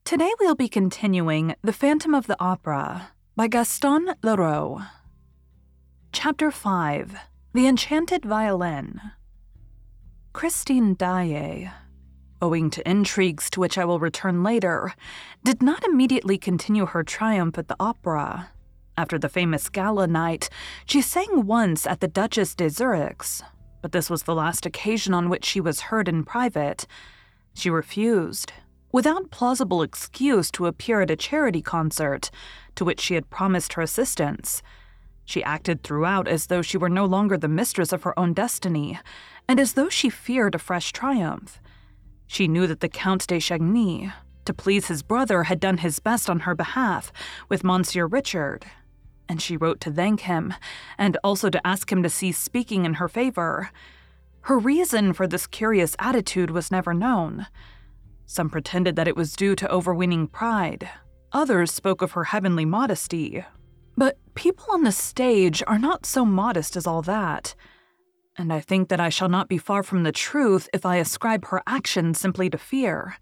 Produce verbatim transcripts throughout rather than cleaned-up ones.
Today we'll be continuing The Phantom of the Opera by Gaston Leroux. Chapter five. The Enchanted Violin. Christine Daae, owing to intrigues to which I will return later, did not immediately continue her triumph at the opera. After the famous gala night, she sang once at the Duchess de Zurich's, but this was the last occasion on which she was heard in private. She refused, without plausible excuse, to appear at a charity concert, to which she had promised her assistance. She acted throughout as though she were no longer the mistress of her own destiny, and as though she feared a fresh triumph. She knew that the Count de Chagny, to please his brother, had done his best on her behalf with Monsieur Richard, and she wrote to thank him, and also to ask him to cease speaking in her favor. Her reason for this curious attitude was never known. Some pretended that it was due to overweening pride. Others spoke of her heavenly modesty. But people on the stage are not so modest as all that, and I think that I shall not be far from the truth if I ascribe her actions simply to fear.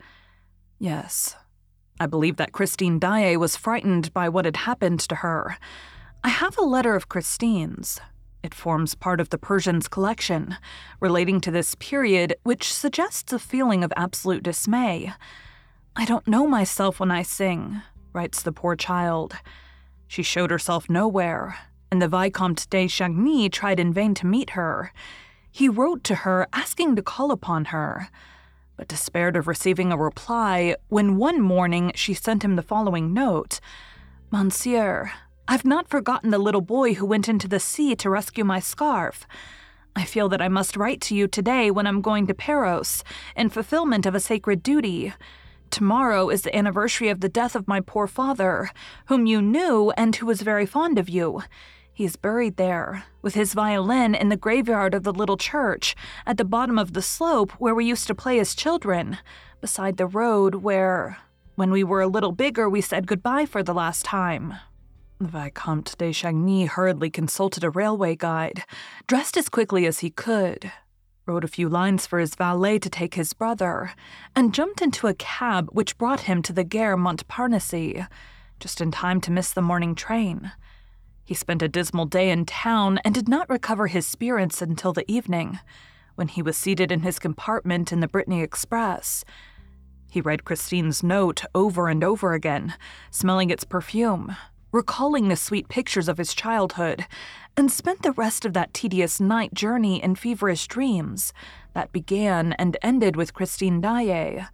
Yes, I believe that Christine Daae was frightened by what had happened to her. I have a letter of Christine's. It forms part of the Persian's collection, relating to this period, which suggests a feeling of absolute dismay. "I don't know myself when I sing," writes the poor child. She showed herself nowhere, and the Vicomte de Chagny tried in vain to meet her. He wrote to her asking to call upon her, but despaired of receiving a reply when one morning she sent him the following note: "Monsieur, I've not forgotten the little boy who went into the sea to rescue my scarf. I feel that I must write to you today when I'm going to Paros, in fulfillment of a sacred duty. Tomorrow is the anniversary of the death of my poor father, whom you knew and who was very fond of you. He is buried there, with his violin, in the graveyard of the little church, at the bottom of the slope where we used to play as children, beside the road where, when we were a little bigger, we said goodbye for the last time." The Vicomte de Chagny hurriedly consulted a railway guide, dressed as quickly as he could, wrote a few lines for his valet to take his brother, and jumped into a cab which brought him to the Gare Montparnasse, just in time to miss the morning train. He spent a dismal day in town and did not recover his spirits until the evening, when he was seated in his compartment in the Brittany Express. He read Christine's note over and over again, smelling its perfume, recalling the sweet pictures of his childhood, and spent the rest of that tedious night journey in feverish dreams that began and ended with Christine Daae.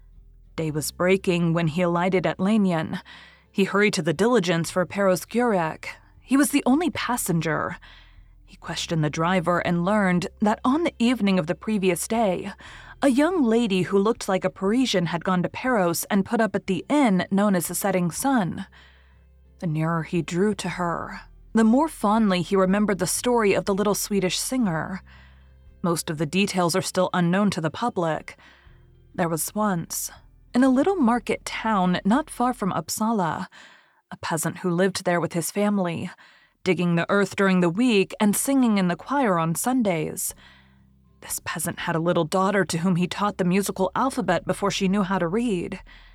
Day was breaking when he alighted at Lannion. He hurried to the diligence for Paros-Gurek. He was the only passenger. He questioned the driver and learned that on the evening of the previous day, a young lady who looked like a Parisian had gone to Paros and put up at the inn known as the Setting Sun. The nearer he drew to her, the more fondly he remembered the story of the little Swedish singer. Most of the details are still unknown to the public. There was once, in a little market town not far from Uppsala, a peasant who lived there with his family, digging the earth during the week and singing in the choir on Sundays. This peasant had a little daughter to whom he taught the musical alphabet before she knew how to read.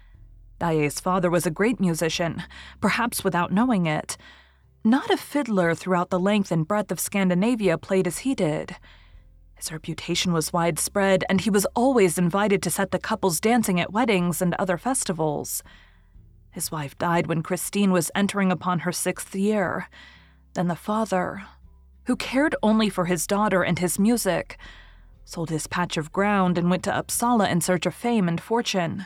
Daae's father was a great musician, perhaps without knowing it. Not a fiddler throughout the length and breadth of Scandinavia played as he did. His reputation was widespread, and he was always invited to set the couples dancing at weddings and other festivals. His wife died when Christine was entering upon her sixth year. Then the father, who cared only for his daughter and his music, sold his patch of ground and went to Uppsala in search of fame and fortune.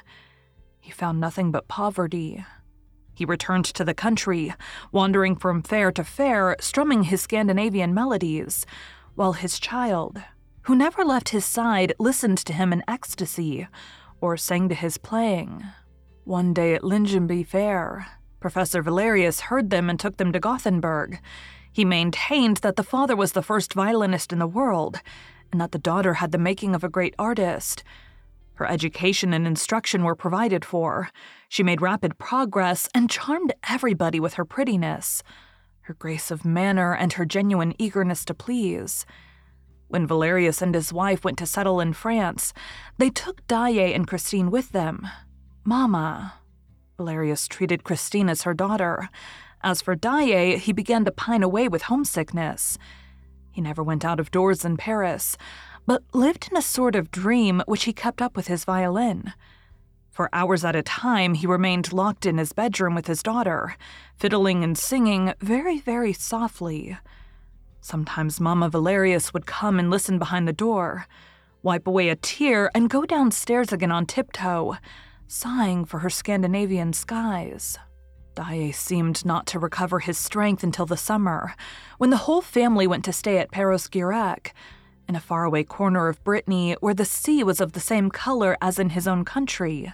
He found nothing but poverty. He returned to the country, wandering from fair to fair, strumming his Scandinavian melodies, while his child, who never left his side, listened to him in ecstasy, or sang to his playing. One day at Lyngby Fair, Professor Valerius heard them and took them to Gothenburg. He maintained that the father was the first violinist in the world, and that the daughter had the making of a great artist. Her education and instruction were provided for. She made rapid progress and charmed everybody with her prettiness, her grace of manner, and her genuine eagerness to please. When Valerius and his wife went to settle in France, they took Daae and Christine with them. Mama, Valerius treated Christine as her daughter. As for Daae, he began to pine away with homesickness. He never went out of doors in Paris, but lived in a sort of dream which he kept up with his violin. For hours at a time, he remained locked in his bedroom with his daughter, fiddling and singing very, very softly. Sometimes Mama Valerius would come and listen behind the door, wipe away a tear, and go downstairs again on tiptoe, sighing for her Scandinavian skies. Daae seemed not to recover his strength until the summer, when the whole family went to stay at Perros-Guirec, in a faraway corner of Brittany where the sea was of the same color as in his own country.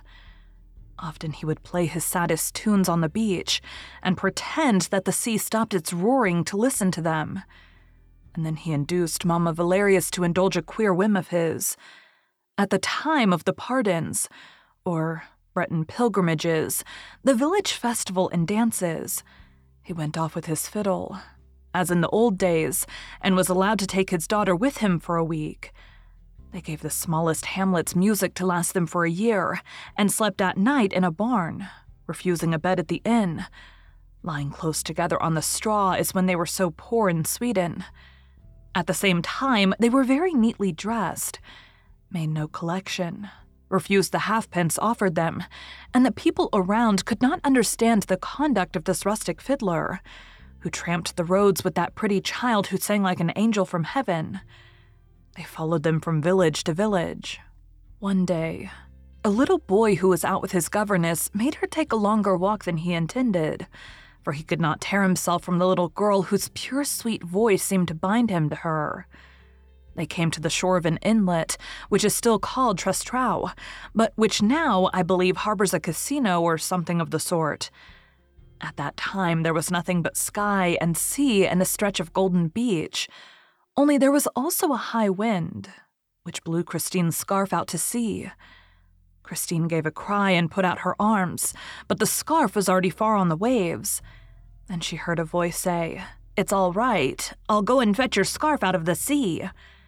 Often he would play his saddest tunes on the beach and pretend that the sea stopped its roaring to listen to them. And then he induced Mama Valerius to indulge a queer whim of his. At the time of the pardons, or Breton pilgrimages, the village festival and dances, he went off with his fiddle, as in the old days, and was allowed to take his daughter with him for a week. They gave the smallest hamlets music to last them for a year, and slept at night in a barn, refusing a bed at the inn. Lying close together on the straw as when they were so poor in Sweden. At the same time, they were very neatly dressed, made no collection, refused the halfpence offered them, and the people around could not understand the conduct of this rustic fiddler, who tramped the roads with that pretty child who sang like an angel from heaven. They followed them from village to village. One day, a little boy who was out with his governess made her take a longer walk than he intended, for he could not tear himself from the little girl whose pure sweet voice seemed to bind him to her. They came to the shore of an inlet, which is still called Trestrau, but which now, I believe, harbors a casino or something of the sort. At that time, there was nothing but sky and sea and a stretch of golden beach, only there was also a high wind, which blew Christine's scarf out to sea. Christine gave a cry and put out her arms, but the scarf was already far on the waves. Then she heard a voice say, "It's all right. I'll go and fetch your scarf out of the sea."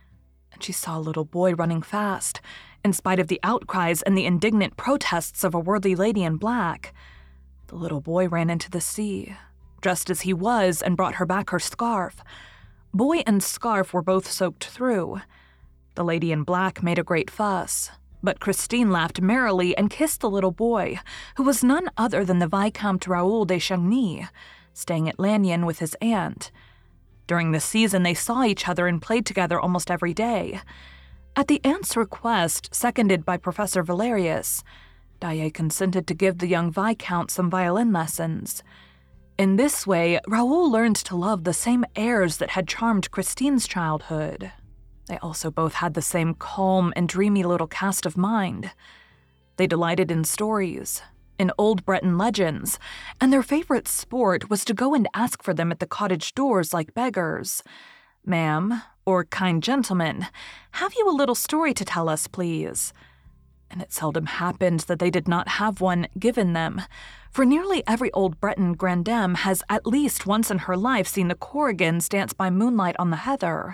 And she saw a little boy running fast, in spite of the outcries and the indignant protests of a worthy lady in black. The little boy ran into the sea, dressed as he was, and brought her back her scarf. Boy and scarf were both soaked through. The lady in black made a great fuss, but Christine laughed merrily and kissed the little boy, who was none other than the Viscount Raoul de Chagny, staying at Lannion with his aunt. During the season, they saw each other and played together almost every day. At the aunt's request, seconded by Professor Valerius, Daae consented to give the young Viscount some violin lessons. In this way, Raoul learned to love the same airs that had charmed Christine's childhood. They also both had the same calm and dreamy little cast of mind. They delighted in stories, in old Breton legends, and their favorite sport was to go and ask for them at the cottage doors like beggars. "Ma'am, or kind gentleman, have you a little story to tell us, please?" And it seldom happened that they did not have one given them, for nearly every old Breton grandame has at least once in her life seen the Corrigans dance by moonlight on the heather.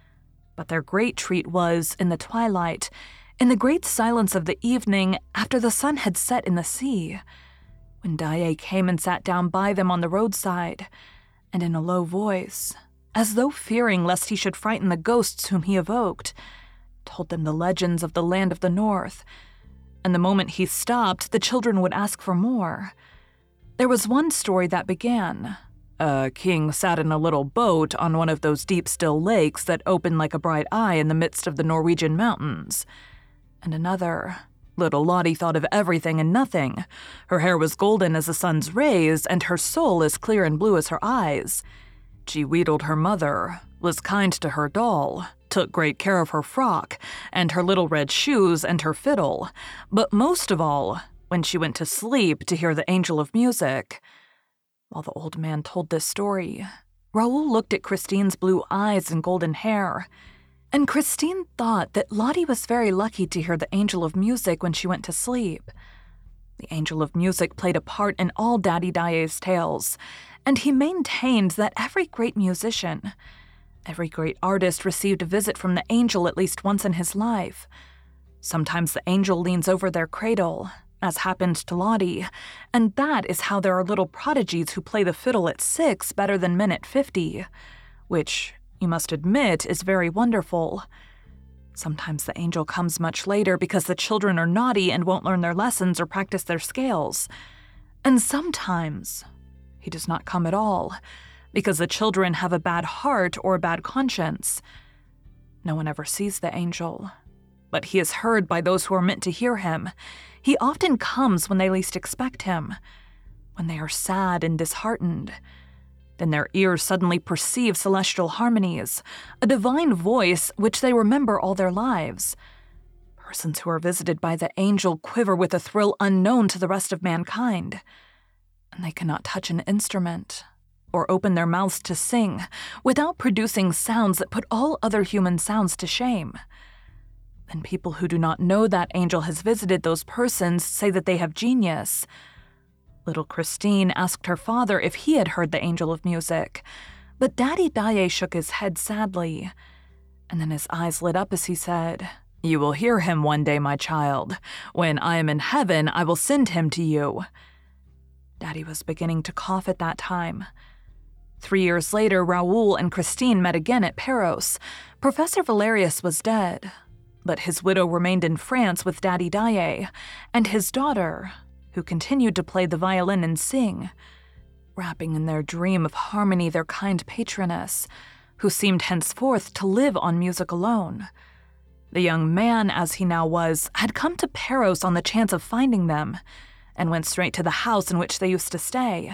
But their great treat was, in the twilight, in the great silence of the evening after the sun had set in the sea, when Daae came and sat down by them on the roadside, and in a low voice, as though fearing lest he should frighten the ghosts whom he evoked, told them the legends of the land of the north, and the moment he stopped, the children would ask for more. There was one story that began, "A king sat in a little boat on one of those deep still lakes that open like a bright eye in the midst of the Norwegian mountains," and another, "Little Lottie thought of everything and nothing. Her hair was golden as the sun's rays, and her soul as clear and blue as her eyes. She wheedled her mother, was kind to her doll, took great care of her frock, and her little red shoes and her fiddle, but most of all, when she went to sleep to hear the angel of music." While the old man told this story, Raoul looked at Christine's blue eyes and golden hair, and Christine thought that Lottie was very lucky to hear the angel of music when she went to sleep. The angel of music played a part in all Daddy Daae's tales, and he maintained that every great musician, every great artist received a visit from the angel at least once in his life. Sometimes the angel leans over their cradle, as happened to Lottie, and that is how there are little prodigies who play the fiddle at six better than men at fifty, which, you must admit, is very wonderful. Sometimes the angel comes much later because the children are naughty and won't learn their lessons or practice their scales. And sometimes he does not come at all because the children have a bad heart or a bad conscience. No one ever sees the angel, but he is heard by those who are meant to hear him. He often comes when they least expect him, when they are sad and disheartened. Then their ears suddenly perceive celestial harmonies, a divine voice which they remember all their lives. Persons who are visited by the angel quiver with a thrill unknown to the rest of mankind, and they cannot touch an instrument or open their mouths to sing without producing sounds that put all other human sounds to shame. Then people who do not know that angel has visited those persons say that they have genius. Little Christine asked her father if he had heard the angel of music, but Daddy Daye shook his head sadly, and then his eyes lit up as he said, "You will hear him one day, my child. When I am in heaven, I will send him to you." Daddy was beginning to cough at that time. Three years later, Raoul and Christine met again at Paros. Professor Valerius was dead, but his widow remained in France with Daddy Daye, and his daughter, who continued to play the violin and sing, wrapping in their dream of harmony their kind patroness, who seemed henceforth to live on music alone. The young man, as he now was, had come to Paros on the chance of finding them, and went straight to the house in which they used to stay.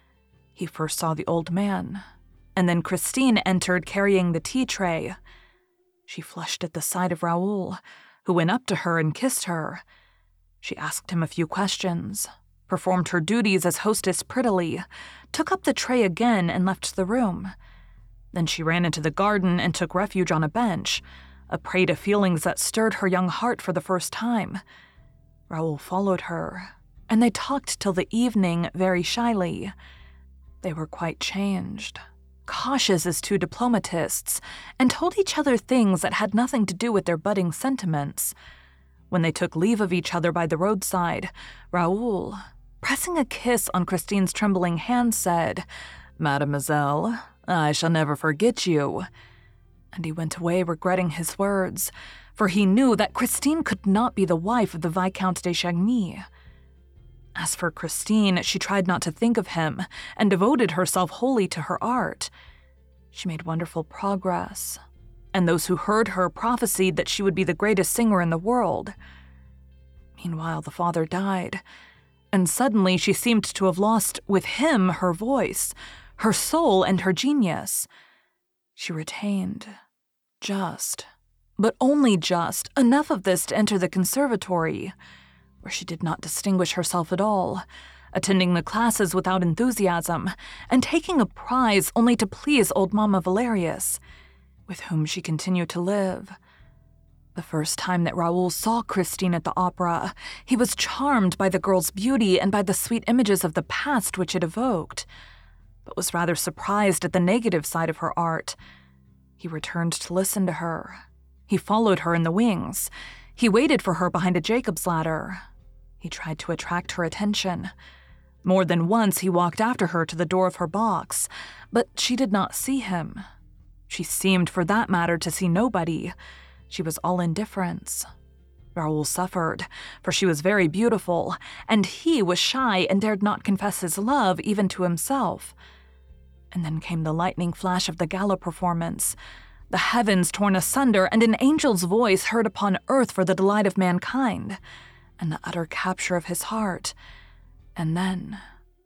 He first saw the old man, and then Christine entered carrying the tea tray. She flushed at the sight of Raoul, who went up to her and kissed her. She asked him a few questions, performed her duties as hostess prettily, took up the tray again and left the room. Then she ran into the garden and took refuge on a bench, a prey to feelings that stirred her young heart for the first time. Raoul followed her, and they talked till the evening very shyly. They were quite changed, cautious as two diplomatists, and told each other things that had nothing to do with their budding sentiments. When they took leave of each other by the roadside, Raoul, pressing a kiss on Christine's trembling hand, said, "Mademoiselle, I shall never forget you." And he went away regretting his words, for he knew that Christine could not be the wife of the Viscount de Chagny. As for Christine, she tried not to think of him and devoted herself wholly to her art. She made wonderful progress, and those who heard her prophesied that she would be the greatest singer in the world. Meanwhile, the father died, and suddenly she seemed to have lost with him her voice, her soul, and her genius. She retained just, but only just, enough of this to enter the conservatory, where she did not distinguish herself at all, attending the classes without enthusiasm, and taking a prize only to please old Mamma Valerius, with whom she continued to live. The first time that Raoul saw Christine at the opera, he was charmed by the girl's beauty and by the sweet images of the past which it evoked, but was rather surprised at the negative side of her art. He returned to listen to her. He followed her in the wings. He waited for her behind a Jacob's ladder. He tried to attract her attention. More than once he walked after her to the door of her box, but she did not see him. She seemed, for that matter, to see nobody. She was all indifference. Raoul suffered, for she was very beautiful, and he was shy and dared not confess his love even to himself. And then came the lightning flash of the gala performance, the heavens torn asunder, and an angel's voice heard upon earth for the delight of mankind, and the utter capture of his heart. And then...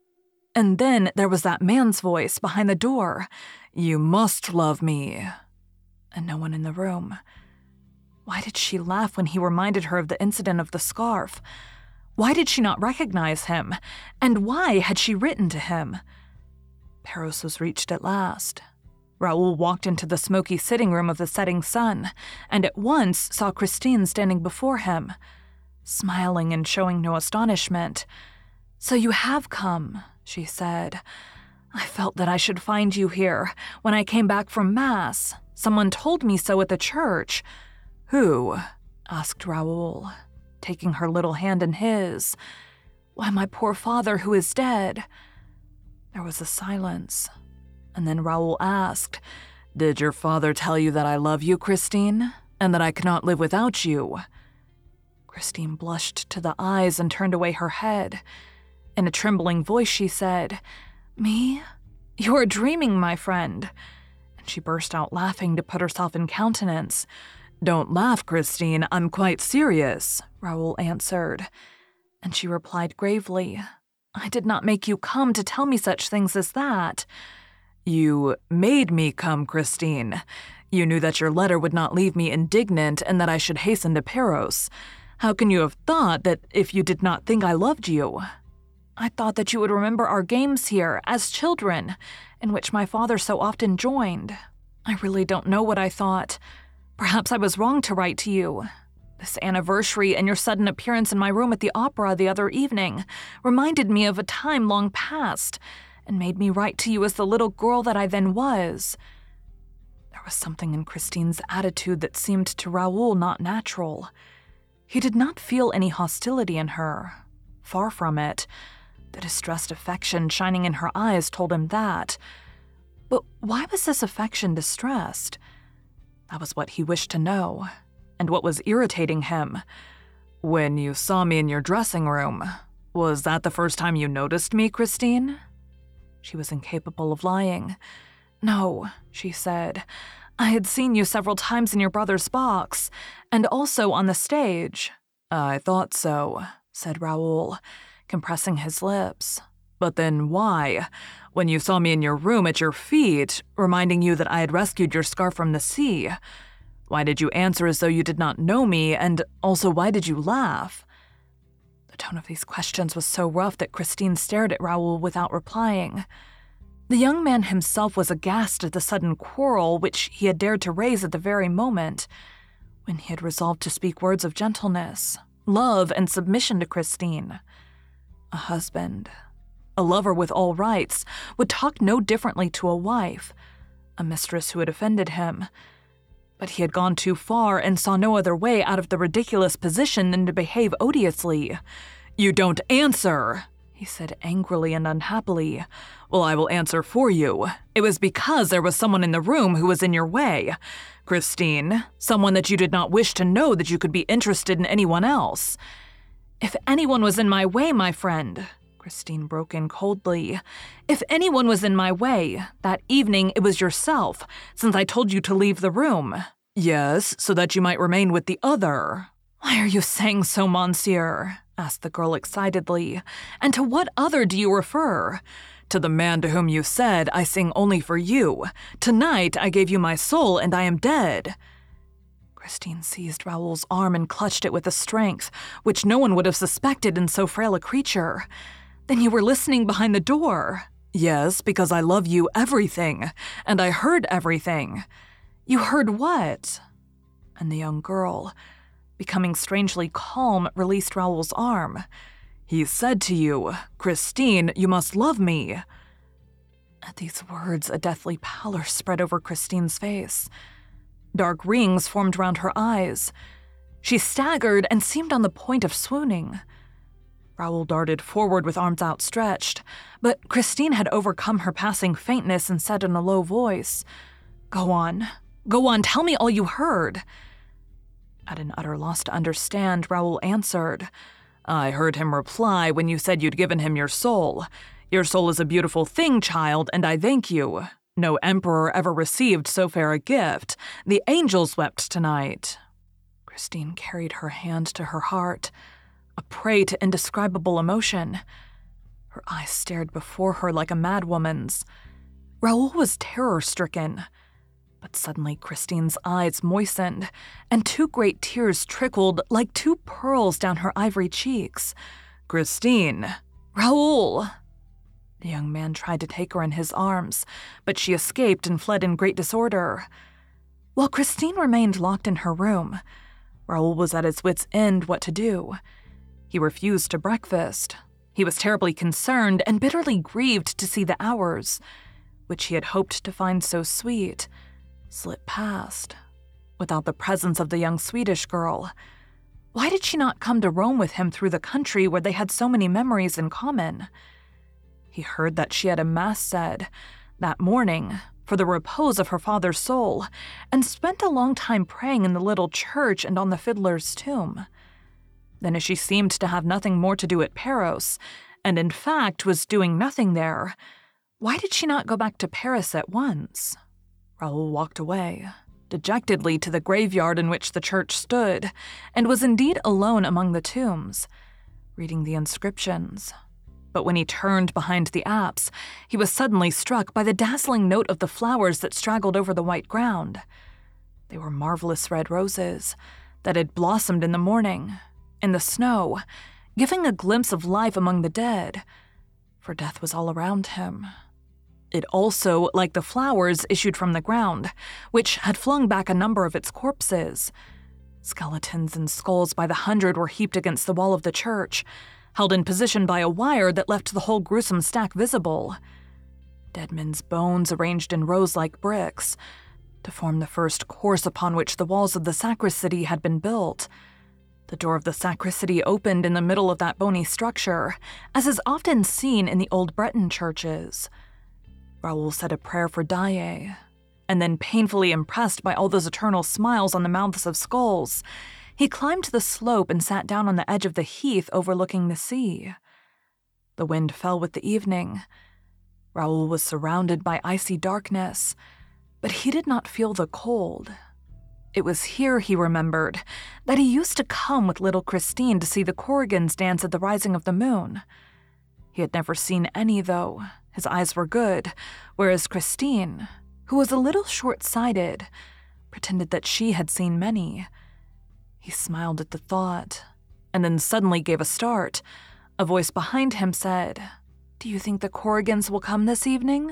And then there was that man's voice behind the door, "You must love me," and no one in the room. Why did she laugh when he reminded her of the incident of the scarf? Why did she not recognize him? And why had she written to him? Paros was reached at last. Raoul walked into the smoky sitting room of the setting sun, and at once saw Christine standing before him, smiling and showing no astonishment. "So you have come," she said. "I felt that I should find you here. When I came back from Mass, someone told me so at the church." "Who?" asked Raoul. taking her little hand in his. "Why, my poor father who is dead." There was a silence, and then Raoul asked, "Did your father tell you that I love you, Christine, and that I cannot live without you?" Christine blushed to the eyes and turned away her head. In a trembling voice, she said, "Me? You are dreaming, my friend." And she burst out laughing to put herself in countenance. "Don't laugh, Christine, I'm quite serious," Raoul answered. And she replied gravely, "I did not make you come to tell me such things as that." "You made me come, Christine. You knew that your letter would not leave me indignant and that I should hasten to Paros. How can you have thought that if you did not think I loved you?" "I thought that you would remember our games here, as children, in which my father so often joined. I really don't know what I thought. Perhaps I was wrong to write to you. This anniversary and your sudden appearance in my room at the opera the other evening reminded me of a time long past and made me write to you as the little girl that I then was." There was something in Christine's attitude that seemed to Raoul not natural. He did not feel any hostility in her. Far from it. The distressed affection shining in her eyes told him that. But why was this affection distressed? That was what he wished to know, and what was irritating him. "When you saw me in your dressing room, was that the first time you noticed me, Christine?" She was incapable of lying. "No," she said. "I had seen you several times in your brother's box, and also on the stage." "I thought so," said Raoul, compressing his lips. "But then why, when you saw me in your room at your feet, reminding you that I had rescued your scarf from the sea, why did you answer as though you did not know me, and also why did you laugh?" The tone of these questions was so rough that Christine stared at Raoul without replying. The young man himself was aghast at the sudden quarrel which he had dared to raise at the very moment when he had resolved to speak words of gentleness, love, and submission to Christine. A husband, a lover with all rights, would talk no differently to a wife, a mistress who had offended him. But he had gone too far and saw no other way out of the ridiculous position than to behave odiously. "You don't answer," he said angrily and unhappily. "Well, I will answer for you. It was because there was someone in the room who was in your way, Christine, someone that you did not wish to know that you could be interested in anyone else." "If anyone was in my way, my friend," Christine broke in coldly, "if anyone was in my way, that evening it was yourself, since I told you to leave the room." "Yes, so that you might remain with the other." "Why are you saying so, monsieur?" asked the girl excitedly. "And to what other do you refer?" "To the man to whom you said, 'I sing only for you. Tonight I gave you my soul and I am dead.'" Christine seized Raoul's arm and clutched it with a strength which no one would have suspected in so frail a creature. "Then you were listening behind the door?" "Yes, because I love you everything, and I heard everything." "You heard what?" And the young girl, becoming strangely calm, released Raoul's arm. "He said to you, 'Christine, you must love me.'" At these words, a deathly pallor spread over Christine's face. Dark rings formed round her eyes. She staggered and seemed on the point of swooning. Raoul darted forward with arms outstretched, but Christine had overcome her passing faintness and said in a low voice, "Go on, go on, tell me all you heard." At an utter loss to understand, Raoul answered, "I heard him reply when you said you'd given him your soul. Your soul is a beautiful thing, child, and I thank you. No emperor ever received so fair a gift. The angels wept tonight." Christine carried her hand to her heart, a prey to indescribable emotion. Her eyes stared before her like a madwoman's. Raoul was terror-stricken. But suddenly Christine's eyes moistened, and two great tears trickled like two pearls down her ivory cheeks. "Christine!" "Raoul!" The young man tried to take her in his arms, but she escaped and fled in great disorder. While Christine remained locked in her room, Raoul was at his wits' end what to do. He refused to breakfast. He was terribly concerned and bitterly grieved to see the hours, which he had hoped to find so sweet, slip past, without the presence of the young Swedish girl, Why did she not come to roam with him through the country where they had so many memories in common? He heard that she had a mass said that morning for the repose of her father's soul, and spent a long time praying in the little church and on the fiddler's tomb. Then, as she seemed to have nothing more to do at Paros, and in fact was doing nothing there, why did she not go back to Paris at once? Raoul walked away, dejectedly, to the graveyard in which the church stood, and was indeed alone among the tombs, reading the inscriptions. But when he turned behind the apse, he was suddenly struck by the dazzling note of the flowers that straggled over the white ground. They were marvelous red roses that had blossomed in the morning, in the snow, giving a glimpse of life among the dead, for death was all around him. It also, like the flowers, issued from the ground, which had flung back a number of its corpses. Skeletons and skulls by the hundred were heaped against the wall of the church, held in position by a wire that left the whole gruesome stack visible. Dead men's bones arranged in rows like bricks, to form the first course upon which the walls of the sacristy had been built. The door of the sacristy opened in the middle of that bony structure, as is often seen in the old Breton churches. Raoul said a prayer for Daae, and then, painfully impressed by all those eternal smiles on the mouths of skulls, he climbed the slope and sat down on the edge of the heath overlooking the sea. The wind fell with the evening. Raoul was surrounded by icy darkness, but he did not feel the cold. It was here, he remembered, that he used to come with little Christine to see the Korrigans dance at the rising of the moon. He had never seen any, though. His eyes were good, whereas Christine, who was a little short-sighted, pretended that she had seen many. He smiled at the thought, and then suddenly gave a start. A voice behind him said, "Do you think the Korrigans will come this evening?"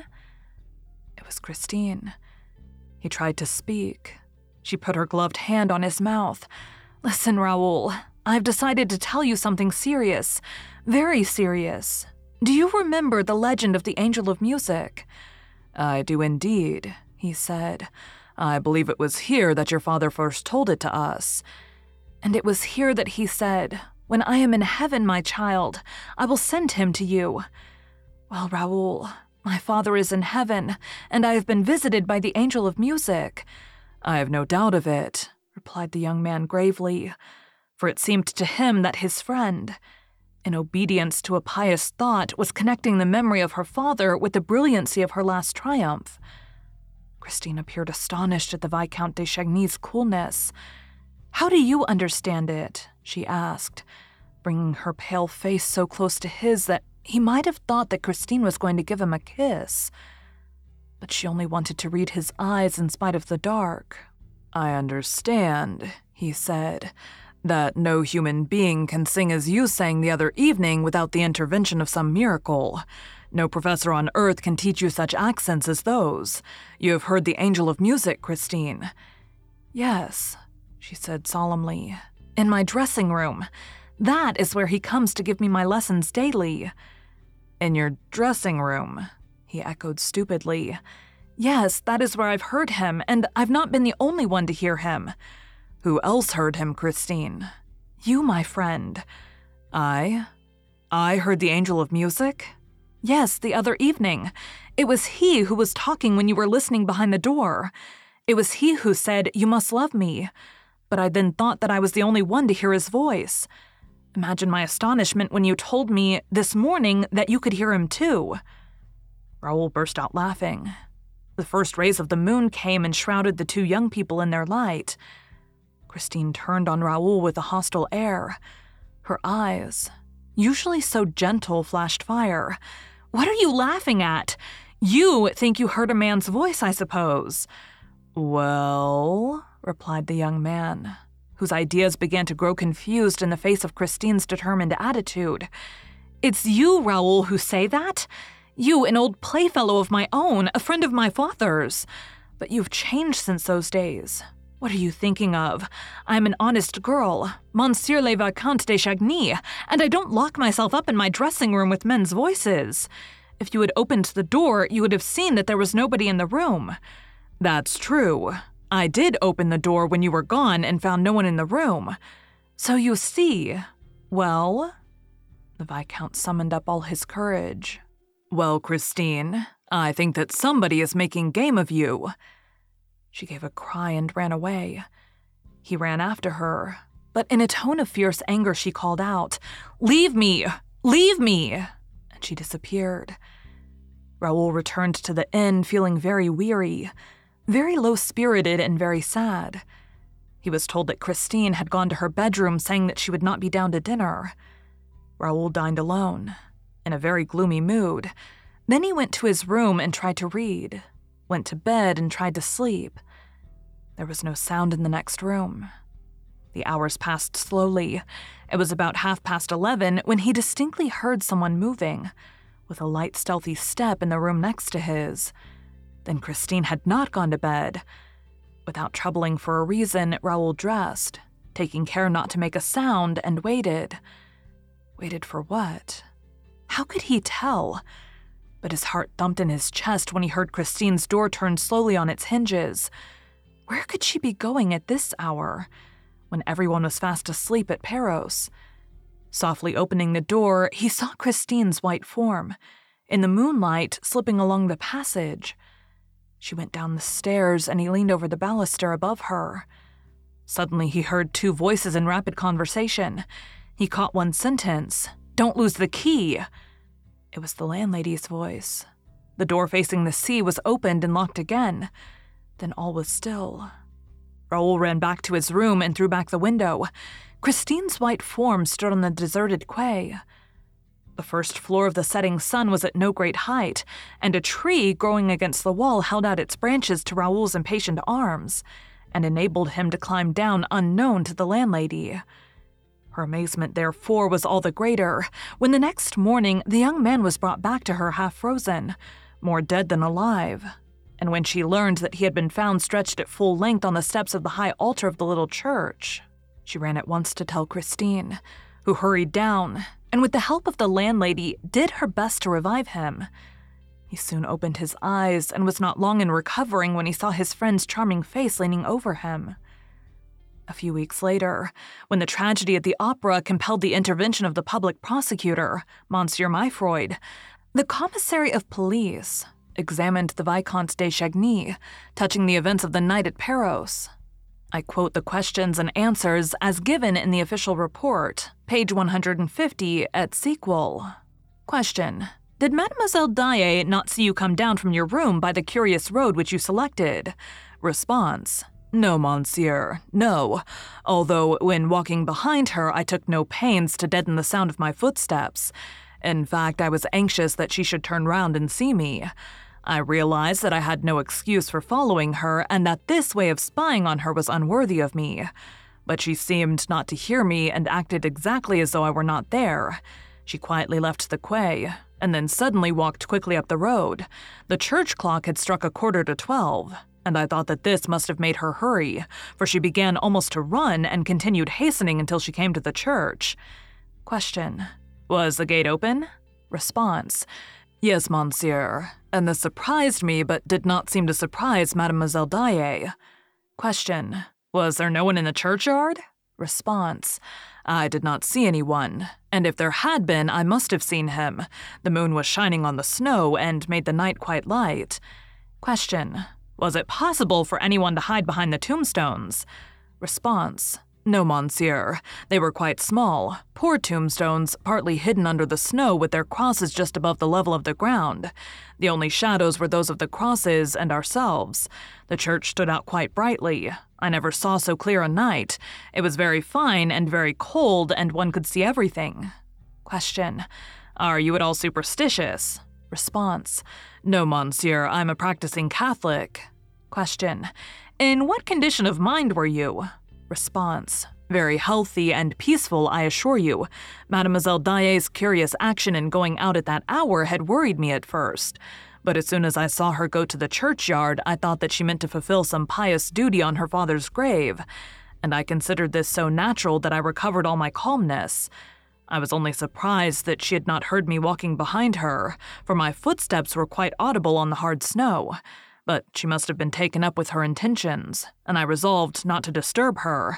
It was Christine. He tried to speak. She put her gloved hand on his mouth. "Listen, Raoul, I've decided to tell you something serious, very serious. Do you remember the legend of the Angel of Music?" "I do indeed," he said. "I believe it was here that your father first told it to us." "And it was here that he said, 'When I am in heaven, my child, I will send him to you.' Well, Raoul, my father is in heaven, and I have been visited by the Angel of Music." "I have no doubt of it," replied the young man gravely, for it seemed to him that his friend, in obedience to a pious thought, was connecting the memory of her father with the brilliancy of her last triumph. Christine appeared astonished at the Viscount de Chagny's coolness. "How do you understand it?" she asked, bringing her pale face so close to his that he might have thought that Christine was going to give him a kiss. But she only wanted to read his eyes in spite of the dark. "I understand," he said, "that no human being can sing as you sang the other evening without the intervention of some miracle. No professor on earth can teach you such accents as those. You have heard the Angel of Music, Christine." "Yes," she said solemnly, "in my dressing room. That is where he comes to give me my lessons daily." "In your dressing room?" he echoed stupidly. "Yes, that is where I've heard him, and I've not been the only one to hear him." "Who else heard him, Christine?" "You, my friend." "I? I heard the Angel of Music?" "Yes, the other evening. It was he who was talking when you were listening behind the door. It was he who said, 'You must love me.' But I then thought that I was the only one to hear his voice. Imagine my astonishment when you told me this morning that you could hear him too." Raoul burst out laughing. The first rays of the moon came and shrouded the two young people in their light. Christine turned on Raoul with a hostile air. Her eyes, usually so gentle, flashed fire. "What are you laughing at? You think you heard a man's voice, I suppose." "Well," replied the young man, whose ideas began to grow confused in the face of Christine's determined attitude. "It's you, Raoul, who say that? You, an old playfellow of my own, a friend of my father's. But you've changed since those days. What are you thinking of? I'm an honest girl, Monsieur le Viscount de Chagny, and I don't lock myself up in my dressing room with men's voices. If you had opened the door, you would have seen that there was nobody in the room." "That's true. I did open the door when you were gone and found no one in the room." So you see, well, the Viscount summoned up all his courage. Well, Christine, I think that somebody is making game of you. She gave a cry and ran away. He ran after her, but in a tone of fierce anger she called out, "Leave me! Leave me!" And she disappeared. Raoul returned to the inn feeling very weary, very low-spirited and very sad. He was told that Christine had gone to her bedroom saying that she would not be down to dinner. Raoul dined alone, in a very gloomy mood. Then he went to his room and tried to read, went to bed and tried to sleep. There was no sound in the next room. The hours passed slowly. It was about half past eleven when he distinctly heard someone moving, with a light, stealthy step in the room next to his. Then Christine had not gone to bed. Without troubling for a reason, Raoul dressed, taking care not to make a sound, and waited. Waited for what? How could he tell? But his heart thumped in his chest when he heard Christine's door turn slowly on its hinges. Where could she be going at this hour, when everyone was fast asleep at Perros? Softly opening the door, he saw Christine's white form, in the moonlight, slipping along the passage. She went down the stairs, and he leaned over the baluster above her. Suddenly, he heard two voices in rapid conversation. He caught one sentence, "Don't lose the key." It was the landlady's voice. The door facing the sea was opened and locked again. Then all was still. Raoul ran back to his room and threw back the window. Christine's white form stood on the deserted quay. The first floor of the setting sun was at no great height, and a tree growing against the wall held out its branches to Raoul's impatient arms, and enabled him to climb down unknown to the landlady. Her amazement, therefore, was all the greater when the next morning the young man was brought back to her half frozen, more dead than alive, and when she learned that he had been found stretched at full length on the steps of the high altar of the little church, she ran at once to tell Christine, who hurried down, and with the help of the landlady did her best to revive him. He soon opened his eyes and was not long in recovering when he saw his friend's charming face leaning over him. A few weeks later, when the tragedy at the opera compelled the intervention of the public prosecutor, Monsieur Myfroyd, the commissary of police examined the Vicomte de Chagny, touching the events of the night at Perros. I quote the questions and answers as given in the official report, page one hundred fifty at sequel. Question: Did Mademoiselle Daae not see you come down from your room by the curious road which you selected? Response: No, monsieur, no. Although, when walking behind her, I took no pains to deaden the sound of my footsteps. In fact, I was anxious that she should turn round and see me. I realized that I had no excuse for following her and that this way of spying on her was unworthy of me. But she seemed not to hear me and acted exactly as though I were not there. She quietly left the quay, and then suddenly walked quickly up the road. The church clock had struck a quarter to twelve, and I thought that this must have made her hurry, for she began almost to run and continued hastening until she came to the church. Question: Was the gate open? Response: Yes, monsieur, and this surprised me but did not seem to surprise Mademoiselle Daae. Question: Was there no one in the churchyard? Response: I did not see anyone, and if there had been, I must have seen him. The moon was shining on the snow and made the night quite light. Question: Was it possible for anyone to hide behind the tombstones? Response: No, monsieur. They were quite small, poor tombstones, partly hidden under the snow with their crosses just above the level of the ground. The only shadows were those of the crosses and ourselves. The church stood out quite brightly. I never saw so clear a night. It was very fine and very cold, and one could see everything. Question: Are you at all superstitious? Response: No, monsieur, I'm a practicing Catholic. Question: In what condition of mind were you? Response: Very healthy and peaceful, I assure you. Mademoiselle Daae's curious action in going out at that hour had worried me at first, but as soon as I saw her go to the churchyard, I thought that she meant to fulfill some pious duty on her father's grave, and I considered this so natural that I recovered all my calmness. I was only surprised that she had not heard me walking behind her, for my footsteps were quite audible on the hard snow. But she must have been taken up with her intentions, and I resolved not to disturb her.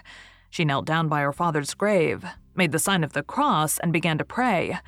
She knelt down by her father's grave, made the sign of the cross, and began to pray.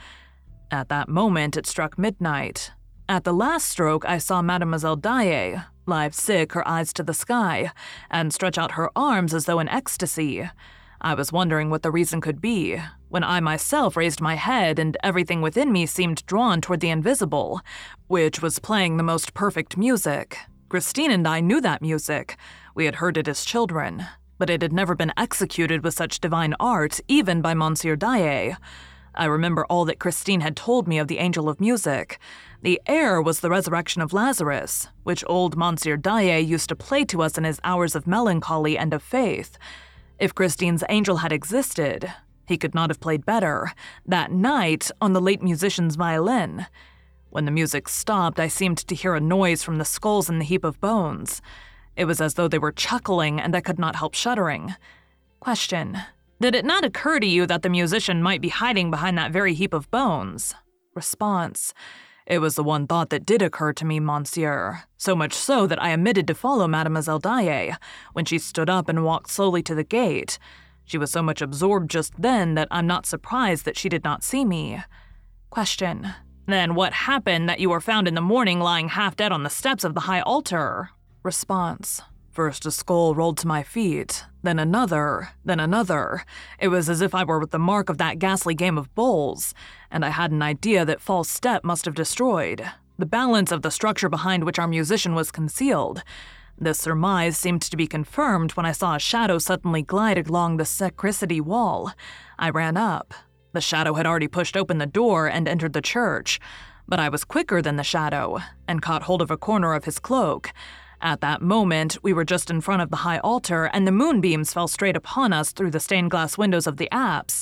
At that moment, it struck midnight. At the last stroke, I saw Mademoiselle Daae, lie sick, her eyes to the sky, and stretch out her arms as though in ecstasy. I was wondering what the reason could be, when I myself raised my head and everything within me seemed drawn toward the invisible, which was playing the most perfect music. Christine and I knew that music. We had heard it as children, but it had never been executed with such divine art, even by Monsieur Daae. I remember all that Christine had told me of the Angel of Music. The air was the resurrection of Lazarus, which old Monsieur Daae used to play to us in his hours of melancholy and of faith. If Christine's angel had existed, he could not have played better, that night on the late musician's violin. When the music stopped, I seemed to hear a noise from the skulls in the heap of bones. It was as though they were chuckling, and I could not help shuddering. Question: did it not occur to you that the musician might be hiding behind that very heap of bones? Response: it was the one thought that did occur to me, monsieur, so much so that I omitted to follow Mademoiselle Daae when she stood up and walked slowly to the gate. She was so much absorbed just then that I'm not surprised that she did not see me. Question: then what happened that you were found in the morning lying half dead on the steps of the high altar? Response: first a skull rolled to my feet, then another, then another. It was as if I were with the mark of that ghastly game of bowls, and I had an idea that false step must have destroyed the balance of the structure behind which our musician was concealed. This surmise seemed to be confirmed when I saw a shadow suddenly glide along the sacristy wall. I ran up. The shadow had already pushed open the door and entered the church, but I was quicker than the shadow and caught hold of a corner of his cloak. At that moment, we were just in front of the high altar, and the moonbeams fell straight upon us through the stained glass windows of the apse.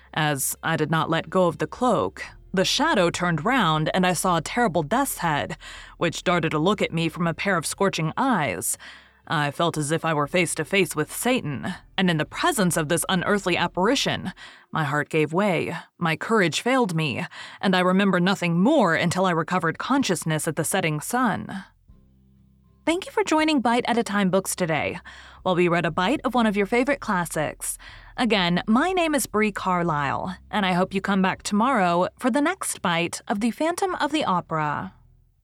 As I did not let go of the cloak, the shadow turned round, and I saw a terrible death's head, which darted a look at me from a pair of scorching eyes. I felt as if I were face to face with Satan, and in the presence of this unearthly apparition, my heart gave way, my courage failed me, and I remember nothing more until I recovered consciousness at the setting sun. Thank you for joining Bite at a Time Books today, while we read a bite of one of your favorite classics. Again, my name is Brie Carlisle, and I hope you come back tomorrow for the next bite of The Phantom of the Opera.